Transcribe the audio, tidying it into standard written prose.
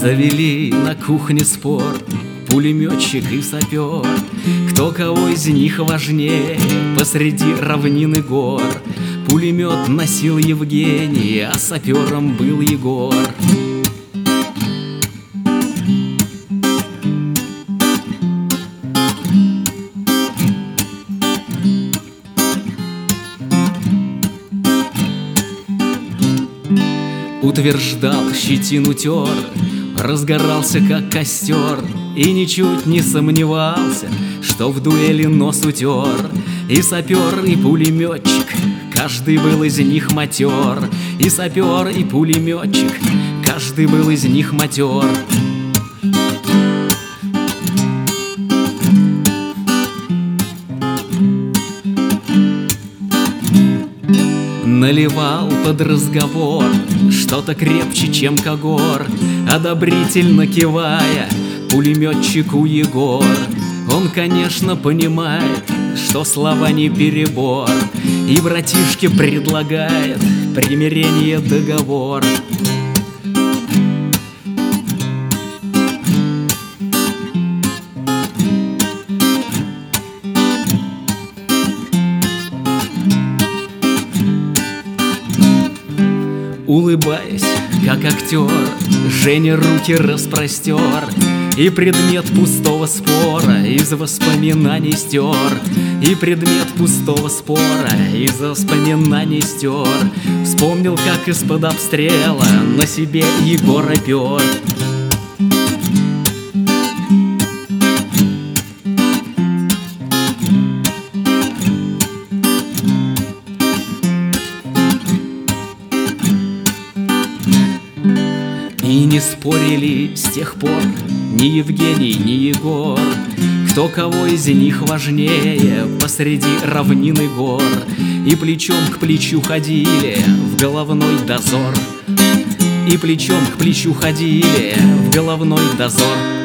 Завели на кухне спор пулеметчик и сапер, кто кого из них важнее посреди равнины гор. Пулемет носил Евгений, а сапером был Егор. Утверждал, щетину тер, разгорался как костер, и ничуть не сомневался, что в дуэли нос утер. И сапер, и пулеметчик, каждый был из них матер. И сапер, и пулеметчик, каждый был из них матер. Наливал под разговор что-то крепче, чем когор, одобрительно кивая пулеметчику Егор. Он, конечно, понимает, что слова не перебор, и братишке предлагает примирение, договор. Улыбаясь, как актер, Женя руки распростер, и предмет пустого спора из воспоминаний стер. И предмет пустого спора из воспоминаний стер. Вспомнил, как из-под обстрела на себе Егор опер. И не спорили с тех пор ни Евгений, ни Егор, кто кого из них важнее посреди равнины гор. И плечом к плечу ходили в головной дозор. И плечом к плечу ходили в головной дозор.